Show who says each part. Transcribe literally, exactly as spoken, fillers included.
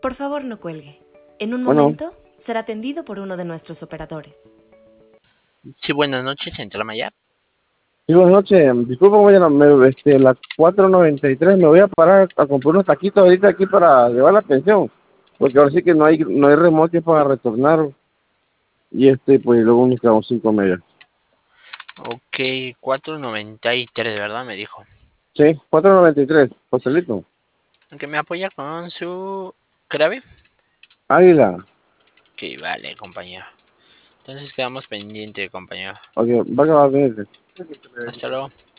Speaker 1: Por favor, no cuelgue. En un
Speaker 2: Bueno,
Speaker 1: momento será atendido por uno de nuestros operadores.
Speaker 3: Sí, buenas noches, Central Maya.
Speaker 2: sí, buenas noches. Disculpa, mañana, me, este, la cuatro noventa y tres, me voy a parar a comprar unos taquitos ahorita aquí para llevar la atención. Porque ahora sí que no hay, no hay remolque para retornar. Y este, pues luego nos quedamos cinco medias.
Speaker 3: Ok, cuatro noventa y tres, ¿verdad? Me dijo.
Speaker 2: Sí, cuatro noventa y tres, Joselito.
Speaker 3: ¿Que me apoya con su clave?
Speaker 2: Águila.
Speaker 3: Ok, vale, compañero. Entonces quedamos pendiente, compañero.
Speaker 2: Ok, va a acabar bien.
Speaker 3: Hasta luego.